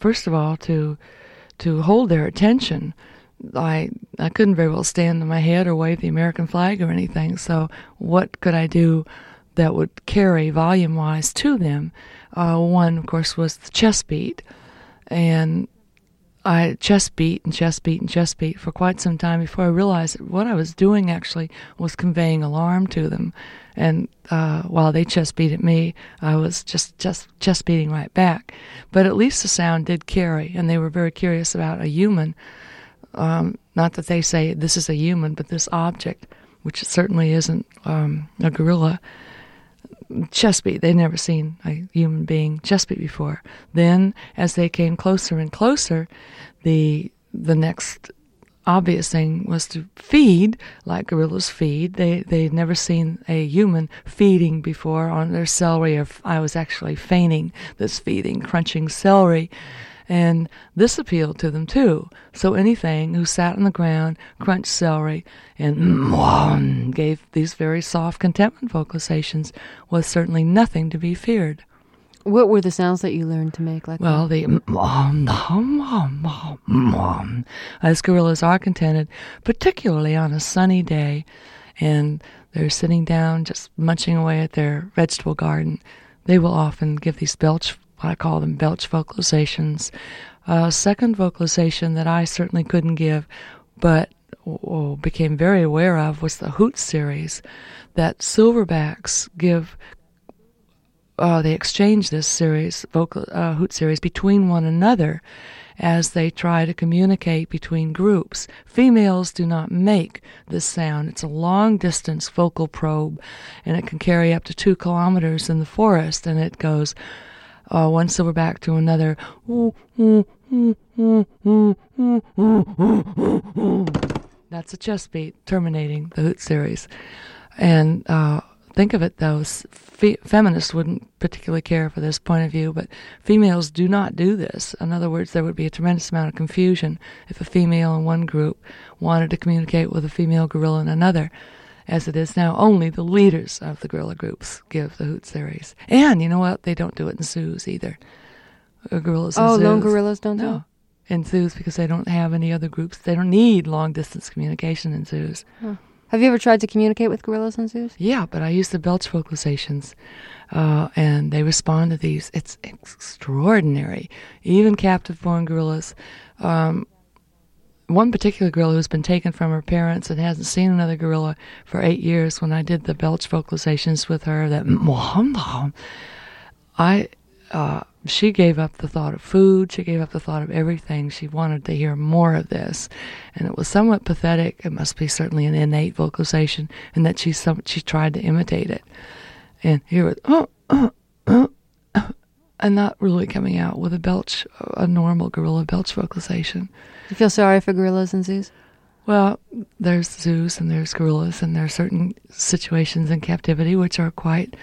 first of all, to hold their attention. I couldn't very well stand on my head or wave the American flag or anything, so what could I do that would carry volume-wise to them? One, of course, was the chest beat, and I chest beat and chest beat and chest beat for quite some time before I realized that what I was doing actually was conveying alarm to them. And while they chest beat at me, I was just chest beating right back. But at least the sound did carry, and they were very curious about a human. Not that they say this is a human, but this object, which certainly isn't a gorilla. Chest beat. They'd never seen a human being chest beat before. Then, as they came closer and closer, the next obvious thing was to feed, like gorillas feed. They'd never seen a human feeding before on their celery, or I was actually feigning this feeding, crunching celery. And this appealed to them too. So anything who sat on the ground, crunched celery, and gave these very soft contentment vocalizations was certainly nothing to be feared. What were the sounds that you learned to make? Well, the as gorillas are contented, particularly on a sunny day, and they're sitting down just munching away at their vegetable garden, they will often give these belch, I call them belch vocalizations. Second vocalization that I certainly couldn't give, but became very aware of, was the hoot series that silverbacks give. They exchange this series, hoot series, between one another as they try to communicate between groups. Females do not make this sound. It's a long-distance vocal probe, and it can carry up to 2 kilometers in the forest, and it goes one silverback to another. That's a chest beat terminating the hoot series. And think of it, though, feminists wouldn't particularly care for this point of view, but females do not do this. In other words, there would be a tremendous amount of confusion if a female in one group wanted to communicate with a female gorilla in another. As it is now, only the leaders of the gorilla groups give the hoot series. And you know what? They don't do it in zoos either. Gorillas in zoos. Lone gorillas don't do it? No. In zoos, because they don't have any other groups. They don't need long-distance communication in zoos. Huh. Have you ever tried to communicate with gorillas in zoos? Yeah, but I use the belch vocalizations, and they respond to these. It's extraordinary. Even captive-born gorillas. One particular gorilla who's been taken from her parents and hasn't seen another gorilla for 8 years, when I did the belch vocalizations with her, she gave up the thought of food. She gave up the thought of everything. She wanted to hear more of this. And it was somewhat pathetic. It must be certainly an innate vocalization, and that she tried to imitate it. And here it and not really coming out with a normal gorilla belch vocalization. You feel sorry for gorillas in zoos? Well, there's zoos and there's gorillas, and there are certain situations in captivity which are quite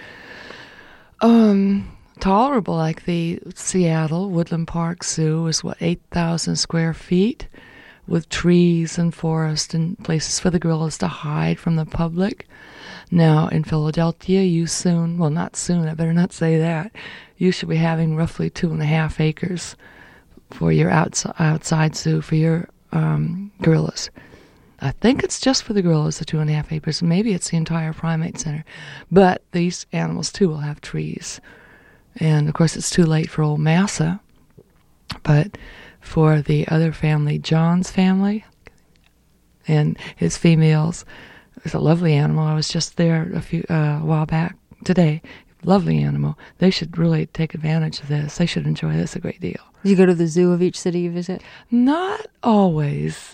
tolerable, like the Seattle Woodland Park Zoo is 8,000 square feet with trees and forest and places for the gorillas to hide from the public. Now, in Philadelphia, not soon, I better not say that, you should be having roughly 2.5 acres for your outside zoo for your gorillas. I think it's just for the gorillas, the 2.5 acres. Maybe it's the entire primate center. But these animals, too, will have trees. And, of course, it's too late for old Massa. But for the other family, John's family, and his females, it's a lovely animal. I was just there a while back today. Lovely animal. They should really take advantage of this. They should enjoy this a great deal. Do you go to the zoo of each city you visit? Not always.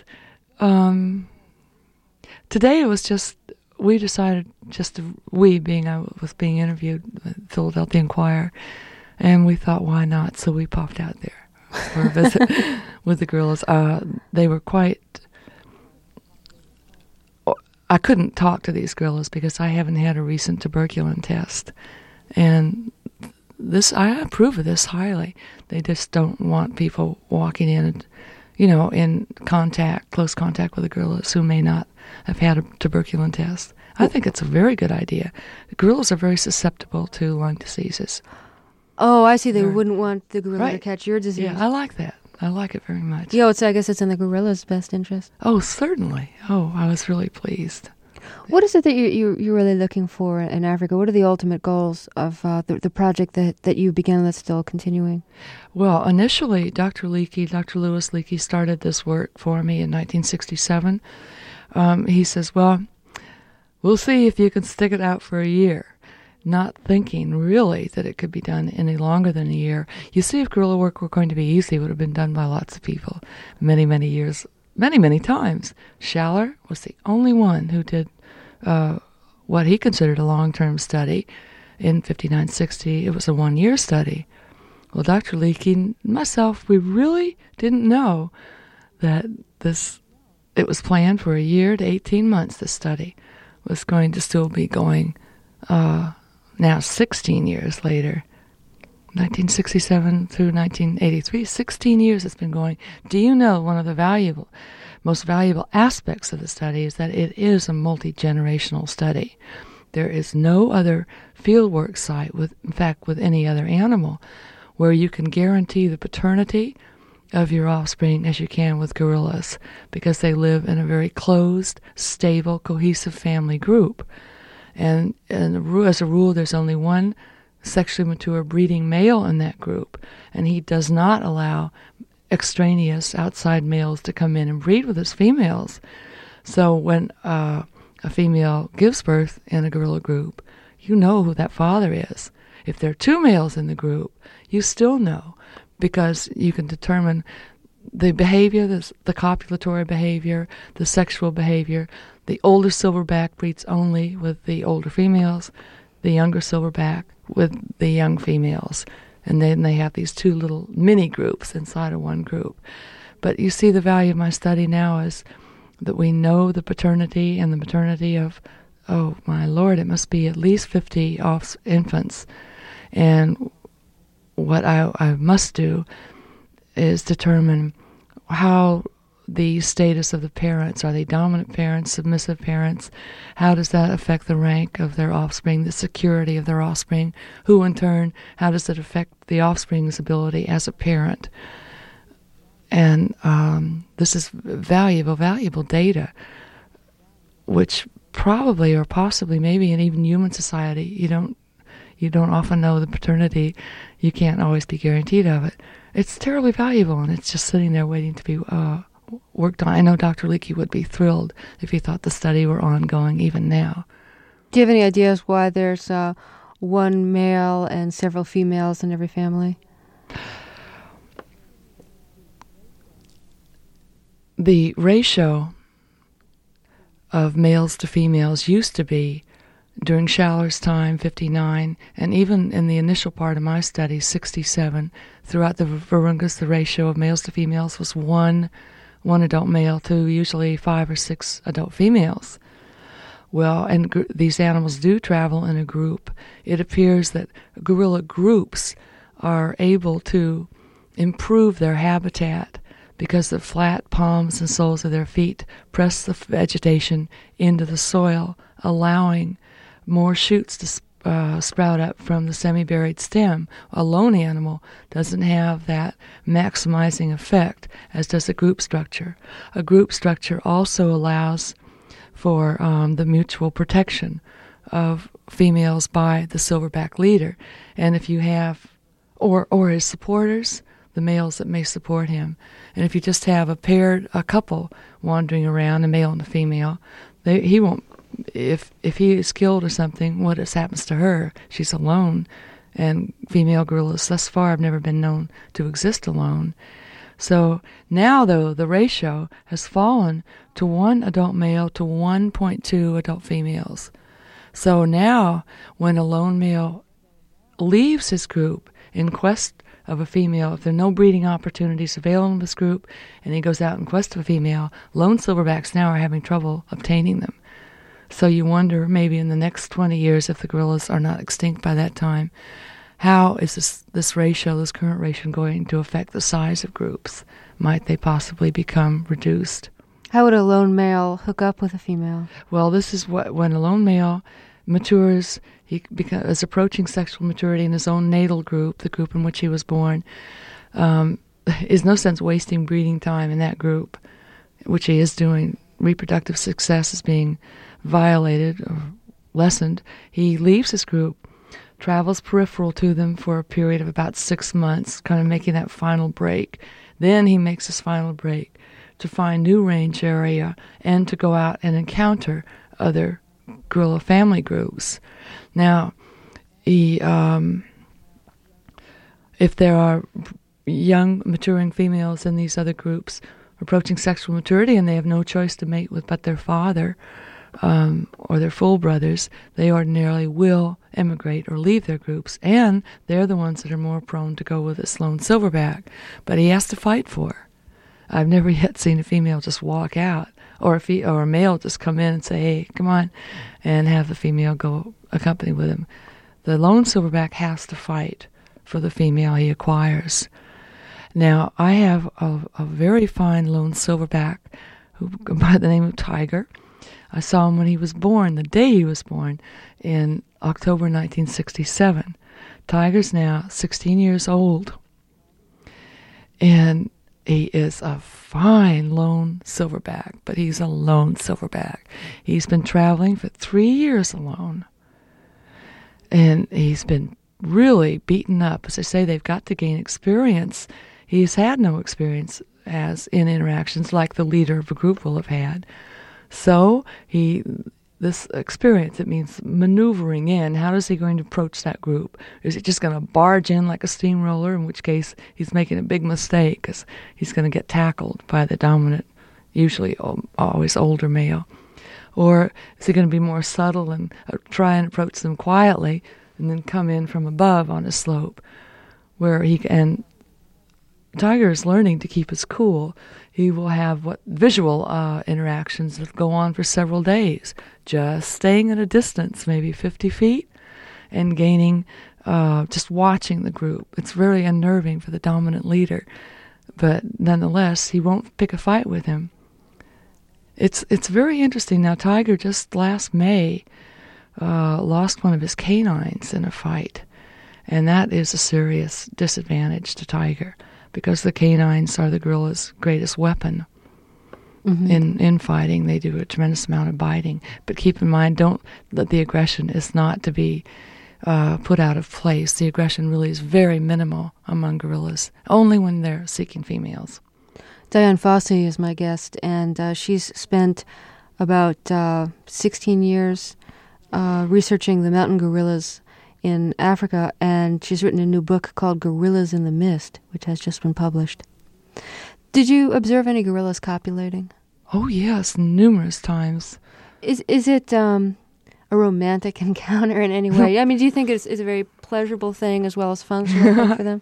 Today it was just, we decided I was being interviewed with Philadelphia Inquirer, and we thought, why not? So we popped out there for a visit with the gorillas. They were quite... I couldn't talk to these gorillas because I haven't had a recent tuberculin test. And I approve of this highly. They just don't want people walking in, in close contact with the gorillas who may not have had a tuberculin test. I think it's a very good idea. The gorillas are very susceptible to lung diseases. Oh, I see. They Or- wouldn't want the gorilla to Right. catch your disease. Yeah, I like that. I like it very much. Yeah, I guess it's in the gorilla's best interest. Oh, certainly. Oh, I was really pleased. What is it that you're really looking for in Africa? What are the ultimate goals of the project that you began that's still continuing? Well, initially, Dr. Louis Leakey started this work for me in 1967. He says, well, we'll see if you can stick it out for a year, not thinking really that it could be done any longer than a year. You see, if guerrilla work were going to be easy, it would have been done by lots of people many, many years, many, many times. Schaller was the only one who did what he considered a long-term study in 59-60. It was a one-year study. Well, Dr. Leakey and myself, we really didn't know that it was planned for a year to 18 months, this study was going to still be going now 16 years later, 1967 through 1983, 16 years it's been going. Do you know one of the most valuable aspects of the study is that it is a multi-generational study. There is no other fieldwork site, in fact, with any other animal, where you can guarantee the paternity of your offspring as you can with gorillas, because they live in a very closed, stable, cohesive family group. And as a rule, there's only one sexually mature breeding male in that group, and he does not allow extraneous outside males to come in and breed with his females. So when a female gives birth in a gorilla group, you know who that father is. If there are two males in the group, you still know, because you can determine the behavior, the copulatory behavior, the sexual behavior. The older silverback breeds only with the older females, the younger silverback with the young females. And then they have these two little mini groups inside of one group. But you see, the value of my study now is that we know the paternity and the maternity of, oh my Lord, it must be at least 50 infants. And what I must do is determine how the status of the parents. Are they dominant parents, submissive parents? How does that affect the rank of their offspring, the security of their offspring? Who, in turn, how does it affect the offspring's ability as a parent? And this is valuable data, which probably or possibly maybe in even human society, you don't often know the paternity. You can't always be guaranteed of it. It's terribly valuable, and it's just sitting there waiting to be worked on. I know Dr. Leakey would be thrilled if he thought the study were ongoing even now. Do you have any ideas why there's one male and several females in every family? The ratio of males to females used to be, during Schaller's time, 59, and even in the initial part of my study, 67, throughout the Virungas, the ratio of males to females was one adult male to usually 5 or 6 adult females. Well, and these animals do travel in a group. It appears that gorilla groups are able to improve their habitat because the flat palms and soles of their feet press the vegetation into the soil, allowing more shoots to sprout up from the semi-buried stem. A lone animal doesn't have that maximizing effect as does a group structure. A group structure also allows for the mutual protection of females by the silverback leader. And if you have, or his supporters, the males that may support him. And if you just have a couple wandering around, a male and a female, he won't, if he is killed or something, what happens to her? She's alone. And female gorillas thus far have never been known to exist alone. So now, though, the ratio has fallen to 1 adult male to 1.2 adult females. So now, when a lone male leaves his group in quest of a female, if there are no breeding opportunities available in this group, and he goes out in quest of a female, lone silverbacks now are having trouble obtaining them. So you wonder, maybe in the next 20 years, if the gorillas are not extinct by that time, how is this ratio, this current ratio, going to affect the size of groups? Might they possibly become reduced? How would a lone male hook up with a female? Well, this is when a lone male matures, is approaching sexual maturity in his own natal group, the group in which he was born, is no sense wasting breeding time in that group, which he is doing. Reproductive success is being violated or lessened. He leaves his group, travels peripheral to them for a period of about 6 months, kind of making that final break. Then he makes his final break to find new range area and to go out and encounter other gorilla family groups. Now, if there are young maturing females in these other groups approaching sexual maturity and they have no choice to mate with but their father or their full brothers, they ordinarily will emigrate or leave their groups, and they're the ones that are more prone to go with this lone silverback. But he has to fight for her. I've never yet seen a female just walk out, or a male just come in and say, "Hey, come on," and have the female go accompany with him. The lone silverback has to fight for the female he acquires. Now, I have a very fine lone silverback who, by the name of Tiger. I saw him when he was born, the day he was born, in October 1967. Tiger's now 16 years old, and he is a fine lone silverback, but he's a lone silverback. He's been traveling for 3 years alone, and he's been really beaten up. As I say, they've got to gain experience. He's had no experience as in interactions like the leader of a group will have had. So this experience, it means maneuvering in. How is he going to approach that group? Is it just going to barge in like a steamroller, in which case he's making a big mistake because he's going to get tackled by the dominant, usually always older male? Or is he going to be more subtle and try and approach them quietly and then come in from above on a slope where he can... Tiger is learning to keep his cool. He will have visual interactions that go on for several days, just staying at a distance, maybe 50 feet, and gaining, just watching the group. It's very unnerving for the dominant leader, but nonetheless, he won't pick a fight with him. It's very interesting. Now, Tiger just last May lost one of his canines in a fight, and that is a serious disadvantage to Tiger, because the canines are the gorilla's greatest weapon in fighting. They do a tremendous amount of biting. But keep in mind, don't let the aggression is not to be put out of place. The aggression really is very minimal among gorillas, only when they're seeking females. Diane Fossey is my guest, and she's spent about 16 years researching the mountain gorillas in Africa, and she's written a new book called Gorillas in the Mist, which has just been published. Did you observe any gorillas copulating? Oh, yes, numerous times. Is it a romantic encounter in any way? I mean, do you think it's a very pleasurable thing as well as functional for them?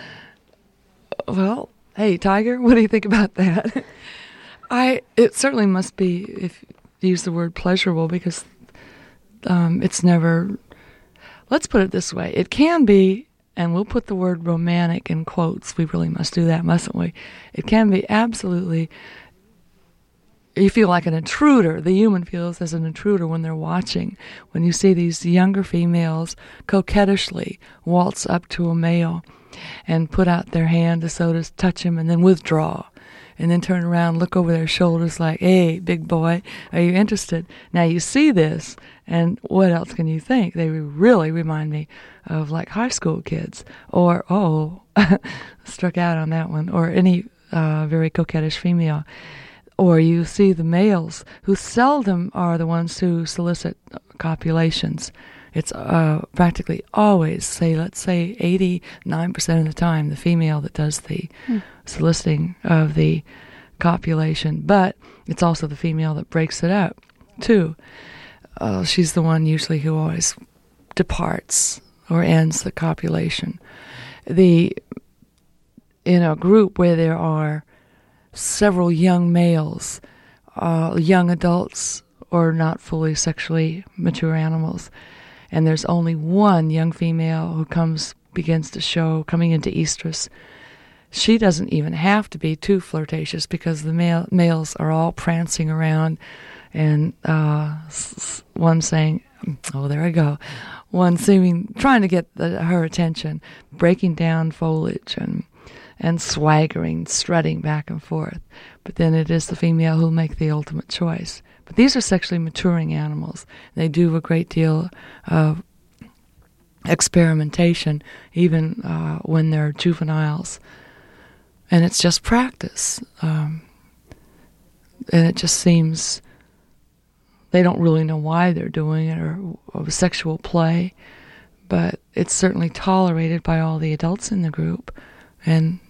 Well, hey, Tiger, what do you think about that? It certainly must be, if you use the word pleasurable, because it's never... Let's put it this way. It can be, and we'll put the word romantic in quotes. We really must do that, mustn't we? It can be absolutely, you feel like an intruder. The human feels as an intruder when they're watching. When you see these younger females coquettishly waltz up to a male and put out their hand to touch him and then withdraw. And then turn around, look over their shoulders like, "Hey, big boy, are you interested?" Now you see this, and what else can you think? They really remind me of like high school kids, or, struck out on that one, or any very coquettish female. Or you see the males, who seldom are the ones who solicit copulations. It's practically always, let's say 89% of the time, the female that does the soliciting of the copulation. But it's also the female that breaks it up, too. She's the one usually who always departs or ends the copulation. In a group where there are several young males, young adults, or not fully sexually mature animals, and there's only one young female who begins to show, coming into estrus, she doesn't even have to be too flirtatious, because the males are all prancing around and one saying, "Oh, there I go," one trying to get her attention, breaking down foliage and swaggering, strutting back and forth. But then it is the female who'll make the ultimate choice. But these are sexually maturing animals. They do a great deal of experimentation, even when they're juveniles. And it's just practice. And it just seems they don't really know why they're doing it or sexual play, but it's certainly tolerated by all the adults in the group. And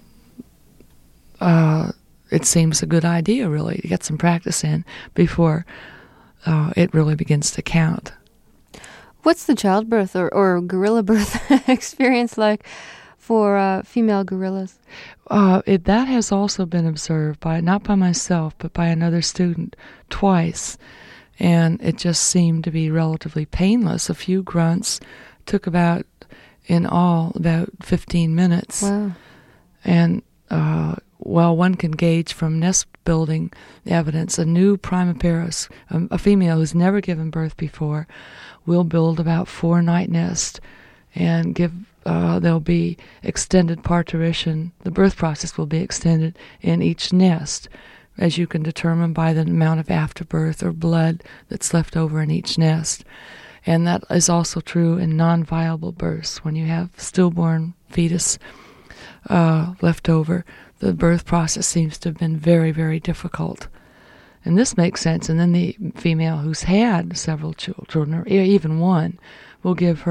it seems a good idea, really, to get some practice in before it really begins to count. What's the childbirth or gorilla birth experience like for female gorillas? That has also been observed, not by myself, but by another student twice. And it just seemed to be relatively painless. A few grunts took in all, about 15 minutes. Wow. And while one can gauge from nest building evidence, a new primiparus, a female who's never given birth before, will build about 4 night nests and there'll be extended parturition. The birth process will be extended in each nest, as you can determine by the amount of afterbirth or blood that's left over in each nest. And that is also true in non-viable births. When you have stillborn fetus left over, the birth process seems to have been very, very difficult. And this makes sense. And then the female who's had several children, or even one, will give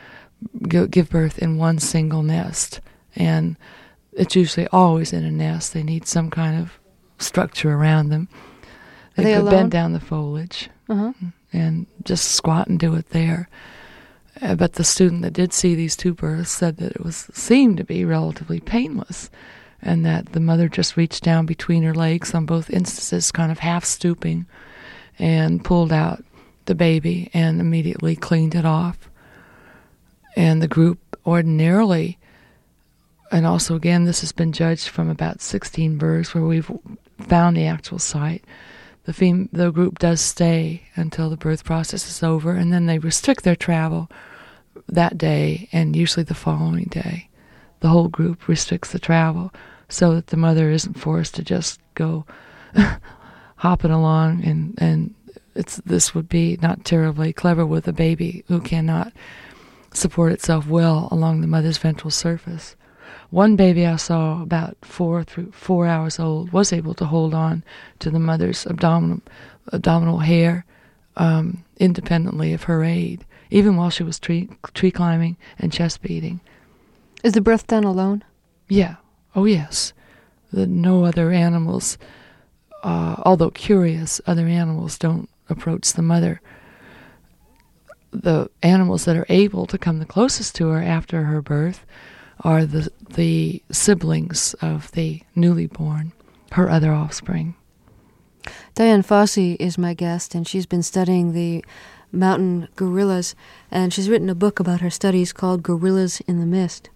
birth in one single nest. And it's usually always in a nest. They need some kind of structure around them. They could bend down the foliage and just squat and do it there. But the student that did see these 2 births said that it seemed to be relatively painless, and that the mother just reached down between her legs on both instances, kind of half stooping, and pulled out the baby and immediately cleaned it off. And the group ordinarily, and also again, this has been judged from about 16 births where we've found the actual site. The group does stay until the birth process is over, and then they restrict their travel that day and usually the following day. The whole group restricts the travel so that the mother isn't forced to just go hopping along, and this would be not terribly clever with a baby who cannot support itself well along the mother's ventral surface. One baby I saw, about 4 hours old, was able to hold on to the mother's abdominal hair independently of her aid, even while she was tree climbing and chest beating. Is the birth done alone? Yeah. Oh, yes. No other animals, although curious, other animals don't approach the mother. The animals that are able to come the closest to her after her birth are the siblings of the newly born, her other offspring. Dian Fossey is my guest, and she's been studying the mountain gorillas, and she's written a book about her studies called Gorillas in the Mist.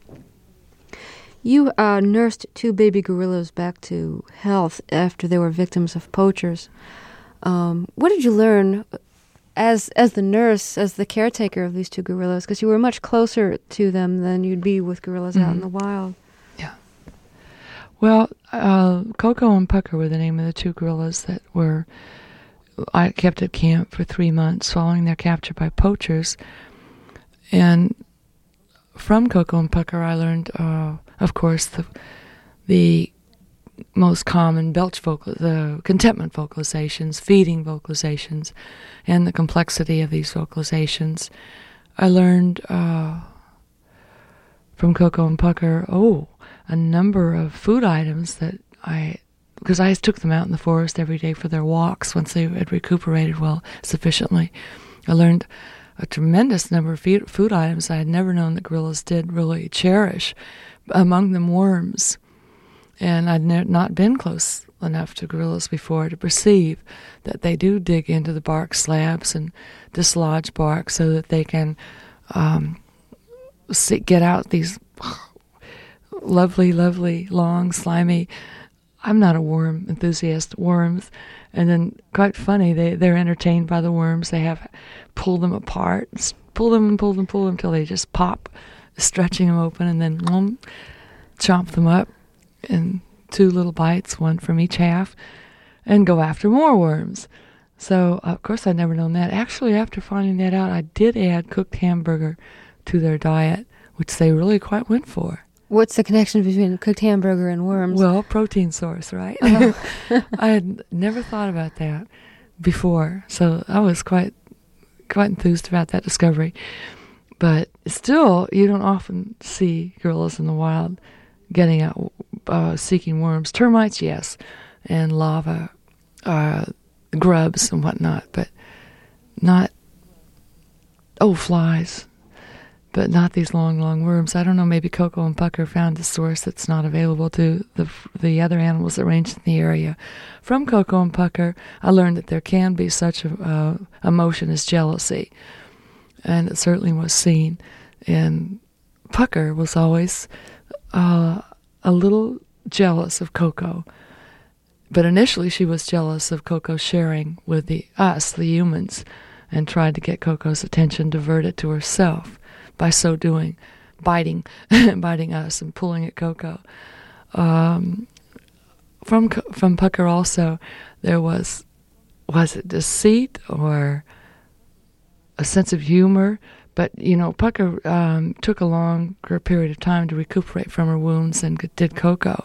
You nursed 2 baby gorillas back to health after they were victims of poachers. What did you learn as the nurse, as the caretaker of these 2 gorillas? Because you were much closer to them than you'd be with gorillas out in the wild. Yeah. Well, Coco and Pucker were the name of the 2 gorillas that I kept at camp for 3 months following their capture by poachers. And from Coco and Pucker, I learned, of course, the most common the contentment vocalizations, feeding vocalizations, and the complexity of these vocalizations. I learned from Coco and Pucker, a number of food items because I took them out in the forest every day for their walks once they had recuperated sufficiently. I learned a tremendous number of food items I had never known that gorillas did really cherish, among them worms. And I'd not been close enough to gorillas before to perceive that they do dig into the bark slabs and dislodge bark so that they can get out these lovely, lovely, long, slimy I'm not a worm enthusiast. Worms, and then quite funny. They're entertained by the worms. They have pull them apart, pull them and pull them until they just pop, stretching them open, and then chomp them up in 2 little bites, one from each half, and go after more worms. So of course I'd never known that. Actually, after finding that out, I did add cooked hamburger to their diet, which they really quite went for. What's the connection between cooked hamburger and worms? Well, protein source, right? I had never thought about that before, so I was quite enthused about that discovery. But still, you don't often see gorillas in the wild getting out seeking worms. Termites, yes, and larvae, grubs and whatnot, but not flies. But not these long worms. I don't know, maybe Coco and Pucker found a source that's not available to the other animals that range in the area. From Coco and Pucker, I learned that there can be such a emotion as jealousy, and it certainly was seen. And Pucker was always a little jealous of Coco, but initially she was jealous of Coco sharing with us, the humans, and tried to get Coco's attention diverted to herself. By so doing, biting us and pulling at Coco. From Pucker also, there was it deceit or a sense of humor? But, Pucker took a longer period of time to recuperate from her wounds than did Coco.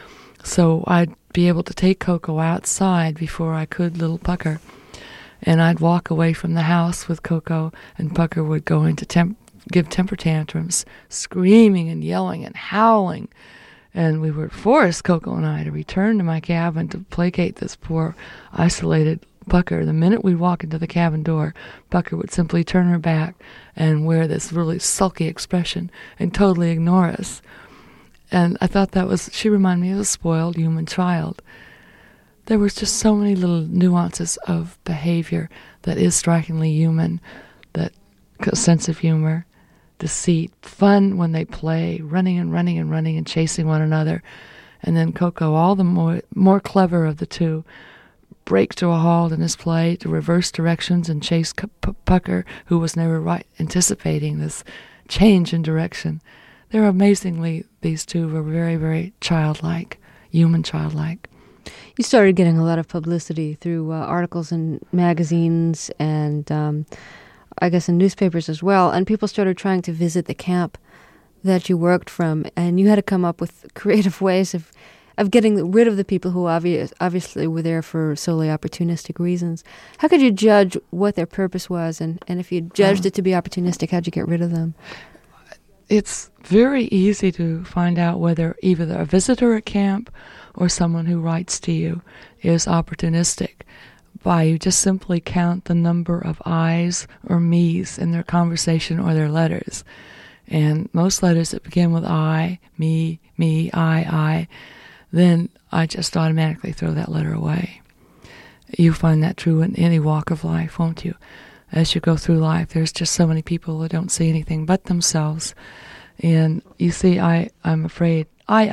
So I'd be able to take Coco outside before I could little Pucker. And I'd walk away from the house with Coco, and Pucker would go into give temper tantrums, screaming and yelling and howling. And we were forced, Coco and I, to return to my cabin to placate this poor, isolated Pucker. The minute we walk into the cabin door, Pucker would simply turn her back and wear this really sulky expression and totally ignore us. And I thought she reminded me of a spoiled human child. There was just so many little nuances of behavior that is strikingly human, that sense of humor, deceit, fun when they play, running and chasing one another. And then Coco, all the more clever of the two, breaks to a halt in his play to reverse directions and chase Pucker, who was never anticipating this change in direction. They're amazingly, these two were very, very childlike, human childlike. You started getting a lot of publicity through articles in magazines and I guess in newspapers as well, and people started trying to visit the camp that you worked from, and you had to come up with creative ways of getting rid of the people who obviously were there for solely opportunistic reasons. How could you judge what their purpose was, and if you judged it to be opportunistic, how'd you get rid of them? It's very easy to find out whether either a visitor at camp or someone who writes to you is opportunistic. You just simply count the number of I's or me's in their conversation or their letters. And most letters that begin with I, me, I, then I just automatically throw that letter away. You find that true in any walk of life, won't you? As you go through life, there's just so many people that don't see anything but themselves. And you see, I'm afraid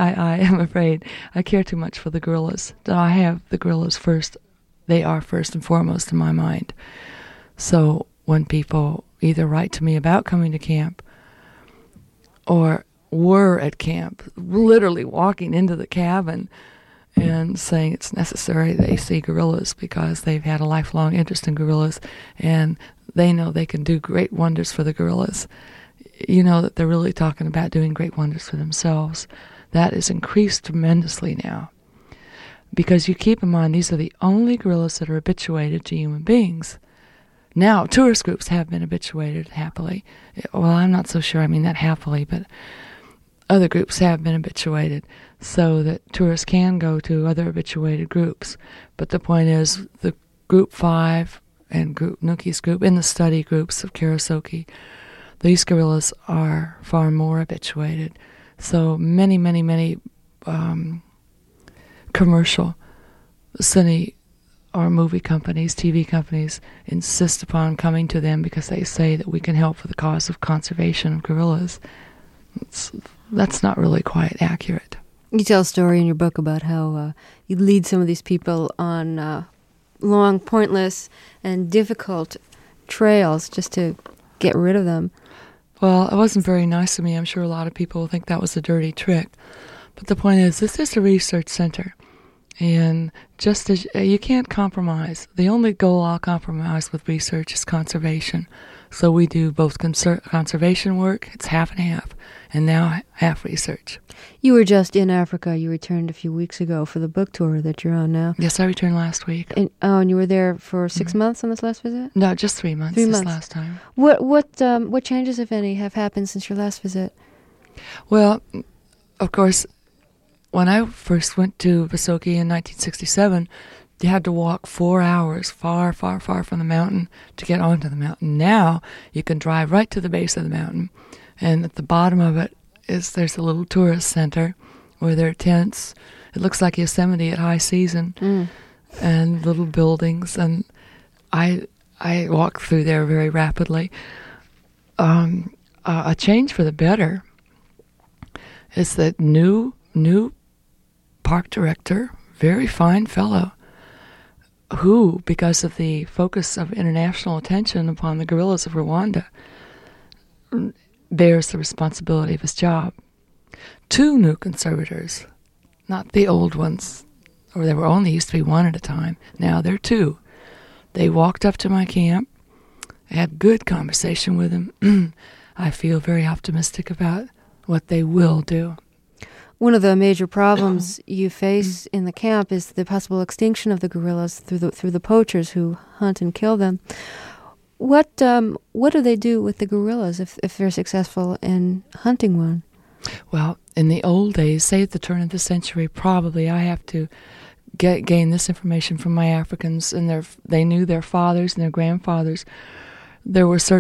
I care too much for the gorillas. I have the gorillas first. They are first and foremost in my mind. So when people either write to me about coming to camp or were at camp, literally walking into the cabin and saying it's necessary they see gorillas because they've had a lifelong interest in gorillas and they know they can do great wonders for the gorillas, you know that they're really talking about doing great wonders for themselves. That is increased tremendously now. Because you keep in mind, these are the only gorillas that are habituated to human beings. Now, tourist groups have been habituated happily. Well, I'm not so sure I mean that happily, but other groups have been habituated so that tourists can go to other habituated groups. But the point is, the Group 5 and Nuki's group, in the study groups of Karasoke, these gorillas are far more habituated. So many commercial cine or movie companies, TV companies, insist upon coming to them because they say that we can help for the cause of conservation of gorillas. That's not really quite accurate. You tell a story in your book about how you lead some of these people on long, pointless, and difficult trails just to get rid of them. Well, it wasn't very nice of me. I'm sure a lot of people think that was a dirty trick. But the point is, this is a research center. And just as you can't compromise, the only goal I'll compromise with research is conservation. So we do both conservation work, it's half and half, and now half research. You were just in Africa. You returned a few weeks ago for the book tour that you're on now. Yes, I returned last week. And you were there for 6 months on this last visit? No, just 3 months. 3 months. This last time. What changes, if any, have happened since your last visit? Well, of course, when I first went to Visoki in 1967, you had to walk 4 hours far, far, far from the mountain to get onto the mountain. Now you can drive right to the base of the mountain, and at the bottom of it there's a little tourist center where there are tents. It looks like Yosemite at high season, and little buildings. And I walked through there very rapidly. A change for the better is that new park director, very fine fellow, who, because of the focus of international attention upon the gorillas of Rwanda, bears the responsibility of his job. 2 new conservators, not the old ones, or there were only used to be 1 at a time. Now there are 2. They walked up to my camp. I had good conversation with them. I feel very optimistic about what they will do. One of the major problems you face in the camp is the possible extinction of the gorillas through the poachers who hunt and kill them. What do they do with the gorillas if they're successful in hunting one? Well, in the old days, say at the turn of the century, probably I have to gain this information from my Africans, and they knew their fathers and their grandfathers. There's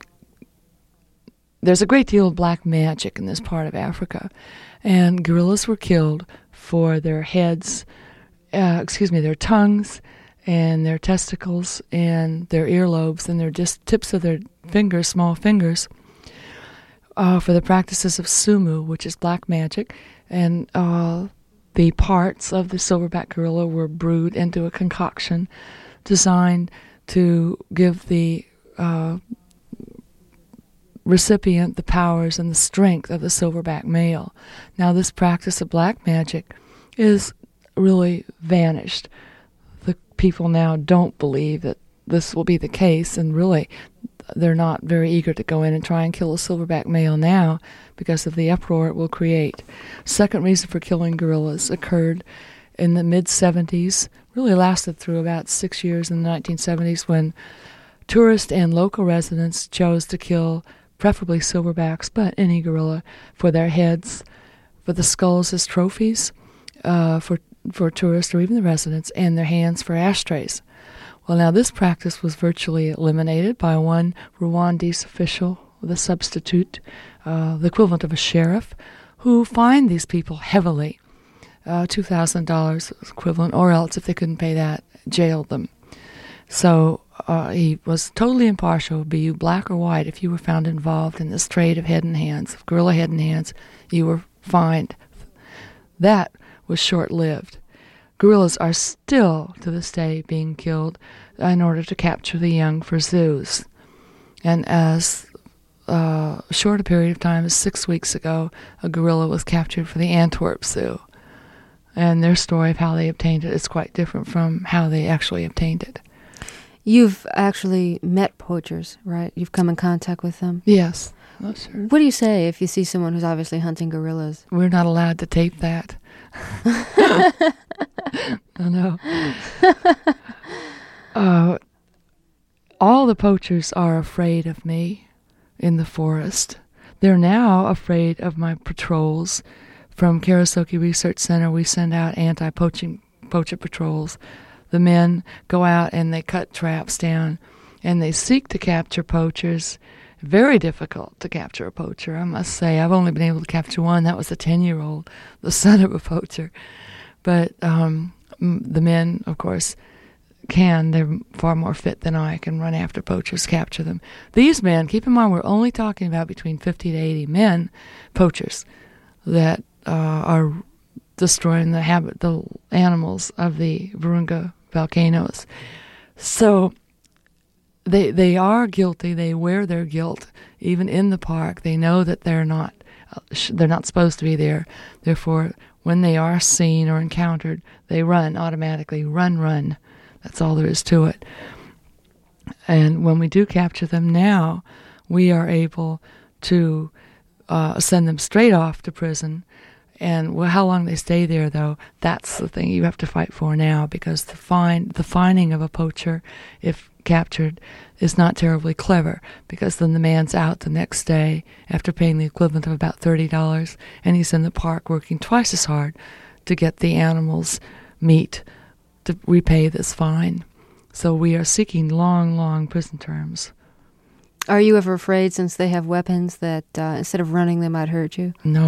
a great deal of black magic in this part of Africa, and gorillas were killed for their heads, their tongues, and their testicles, and their earlobes, and their just tips of their fingers, small fingers, for the practices of sumu, which is black magic, and the parts of the silverback gorilla were brewed into a concoction designed to give the recipient the powers and the strength of the silverback male. Now, this practice of black magic is really vanished. The people now don't believe that this will be the case, and really they're not very eager to go in and try and kill a silverback male now because of the uproar it will create. Second reason for killing gorillas occurred in the mid-70s, really lasted through about 6 years in the 1970s, when tourists and local residents chose to kill preferably silverbacks, but any gorilla, for their heads, for the skulls as trophies, for tourists or even the residents, and their hands for ashtrays. Well, now this practice was virtually eliminated by one Rwandese official, the substitute, the equivalent of a sheriff, who fined these people heavily, $2,000 equivalent, or else if they couldn't pay that, jailed them. So he was totally impartial, be you black or white. If you were found involved in this trade of head and hands, of gorilla head and hands, you were fined. That was short-lived. Gorillas are still, to this day, being killed in order to capture the young for zoos. And as short a period of time as 6 weeks ago, a gorilla was captured for the Antwerp Zoo. And their story of how they obtained it is quite different from how they actually obtained it. You've actually met poachers, right? You've come in contact with them? Yes. Oh, sure. What do you say if you see someone who's obviously hunting gorillas? We're not allowed to tape that. No. All the poachers are afraid of me in the forest. They're now afraid of my patrols. From Karasoke Research Center, we send out anti-poacher patrols. The men go out and they cut traps down, and they seek to capture poachers. Very difficult to capture a poacher, I must say. I've only been able to capture one. That was a 10-year-old, the son of a poacher. But the men, of course, can. They're far more fit than I can run after poachers, capture them. These men, keep in mind, we're only talking about between 50 to 80 men, poachers, that are destroying the animals of the Virunga volcanoes. So they are guilty. They wear their guilt even in the park. They know that they're not supposed to be there. Therefore, when they are seen or encountered, they run automatically. Run. That's all there is to it. And when we do capture them now, we are able to send them straight off to prison. And how long they stay there, though, that's the thing you have to fight for now, because the finding of a poacher, if captured, is not terribly clever, because then the man's out the next day after paying the equivalent of about $30, and he's in the park working twice as hard to get the animals' meat to repay this fine. So we are seeking long prison terms. Are you ever afraid, since they have weapons, that instead of running, they might hurt you? No.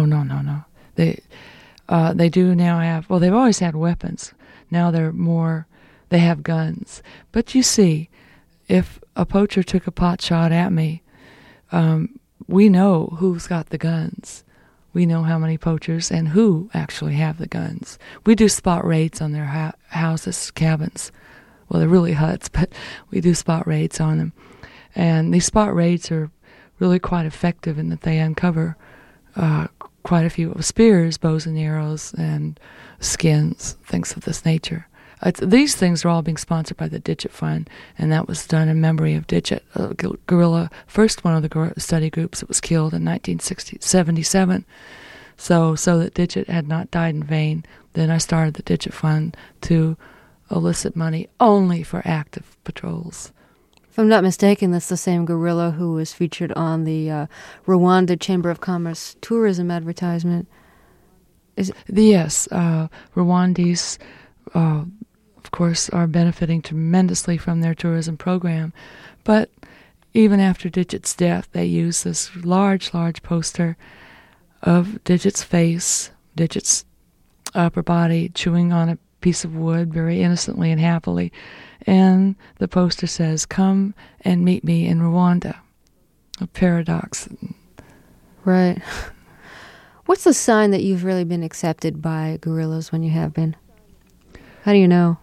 They do now have, well, they've always had weapons. Now they have guns. But you see, if a poacher took a pot shot at me, we know who's got the guns. We know how many poachers and who actually have the guns. We do spot raids on their houses, cabins. Well, they're really huts, but we do spot raids on them. And these spot raids are really quite effective in that they uncover quite a few spears, bows and arrows, and skins, things of this nature. These things are all being sponsored by the Ditchett Fund, and that was done in memory of Ditchett, a guerrilla, first one of the study groups that was killed in 1977. So that Ditchett had not died in vain, then I started the Ditchett Fund to elicit money only for active patrols. If I'm not mistaken, that's the same guerrilla who was featured on the Rwanda Chamber of Commerce tourism advertisement. Yes, Rwandese, of course, are benefiting tremendously from their tourism program. But even after Ditchett's death, they used this large poster of Ditchett's face, Ditchett's upper body, chewing on a piece of wood very innocently and happily. And the poster says, "Come and meet me in Rwanda." A paradox. Right. What's the sign that you've really been accepted by guerrillas when you have been? How do you know?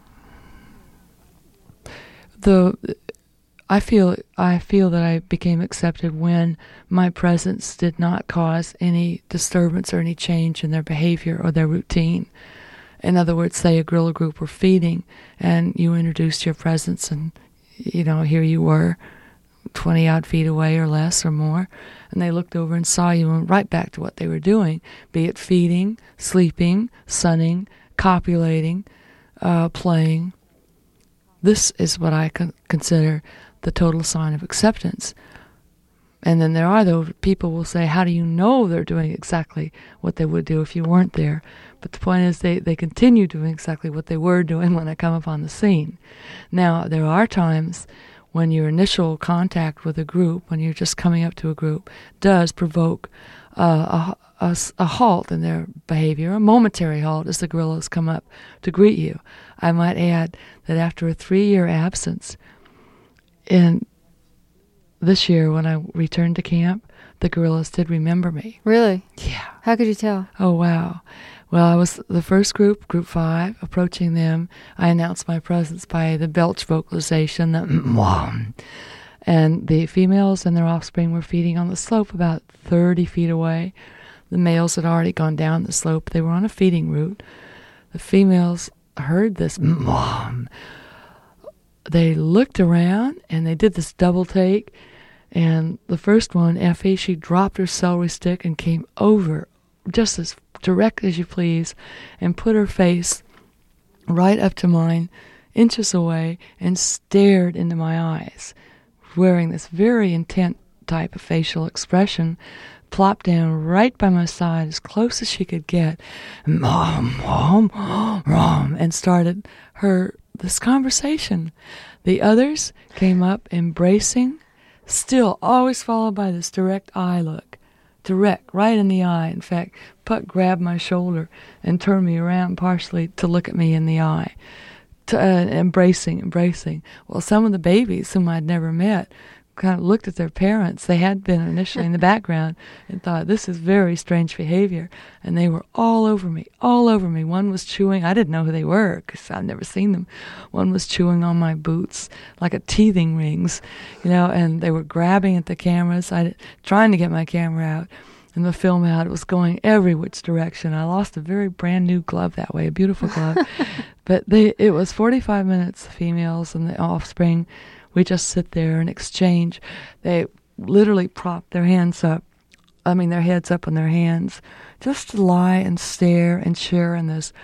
I feel that I became accepted when my presence did not cause any disturbance or any change in their behavior or their routine. In other words, say a guerrilla group were feeding and you introduced your presence, and here you were 20-odd feet away or less or more, and they looked over and saw you and went right back to what they were doing, be it feeding, sleeping, sunning, copulating, playing. This is what I consider the total sign of acceptance. And then there are those people will say, how do you know they're doing exactly what they would do if you weren't there? But the point is they continue doing exactly what they were doing when I come upon the scene. Now, there are times when your initial contact with a group, when you're just coming up to a group, does provoke a halt in their behavior, a momentary halt as the guerrillas come up to greet you. I might add that after a 3-year absence, in this year when I returned to camp, the guerrillas did remember me. Really? Yeah. How could you tell? Oh, wow. Well, I was the first group 5, approaching them. I announced my presence by the belch vocalization, the mwah. And the females and their offspring were feeding on the slope about 30 feet away. The males had already gone down the slope. They were on a feeding route. The females heard this mwah. They looked around and they did this double take. And the first one, Effie, she dropped her celery stick and came over just as direct as you please and put her face right up to mine, inches away, and stared into my eyes, wearing this very intent type of facial expression, plopped down right by my side as close as she could get, mom, and started this conversation. The others came up embracing, still always followed by this direct eye look. Direct, right in the eye. In fact, Puck grabbed my shoulder and turned me around partially to look at me in the eye. Embracing. Well, some of the babies whom I'd never met kind of looked at their parents. They had been initially in the background and thought, this is very strange behavior. And they were all over me, all over me. One was chewing. I didn't know who they were because I've never seen them. One was chewing on my boots like a teething rings, and they were grabbing at the cameras, trying to get my camera out and the film out. It was going every which direction. I lost a very brand new glove that way, a beautiful glove. But it was 45 minutes, the females and the offspring. We just sit there and exchange. They literally prop their heads up on their hands, just to lie and stare and share in this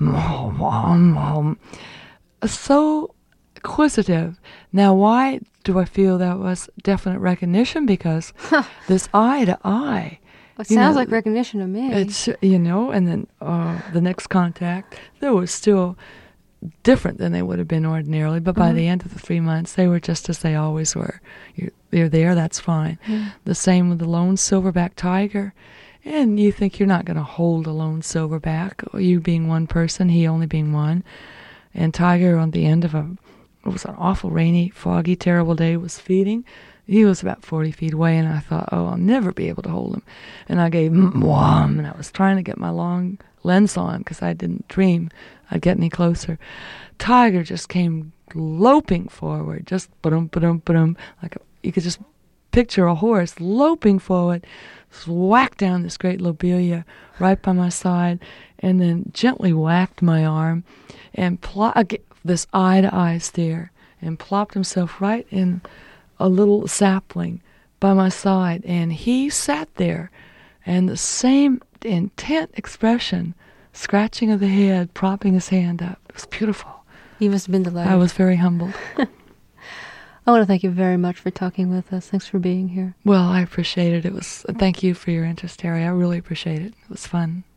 so acquisitive. Now, why do I feel that was definite recognition? Because this eye to eye. It sounds like recognition to me. It's, and then the next contact, there was still different than they would have been ordinarily, but by the end of the 3 months, they were just as they always were. You're there, that's fine. The same with the lone silverback tiger. And you think you're not going to hold a lone silverback, you being one person, he only being one. And Tiger, on the end of it was an awful rainy, foggy, terrible day, was feeding. He was about 40 feet away, and I thought, I'll never be able to hold him. And I gave him wham, and I was trying to get my long lens on because I didn't dream I'd get any closer. Tiger just came loping forward, just ba-dum, ba-dum, ba-dum, you could just picture a horse loping forward, whacked down this great lobelia right by my side, and then gently whacked my arm, and this eye-to-eye stare, and plopped himself right in a little sapling by my side, and he sat there, and the same intent expression, scratching of the head, propping his hand up. It was beautiful. You must have been delighted. I was very humbled. I want to thank you very much for talking with us. Thanks for being here. Well, I appreciate it. Thank you for your interest, Terry. I really appreciate it. It was fun.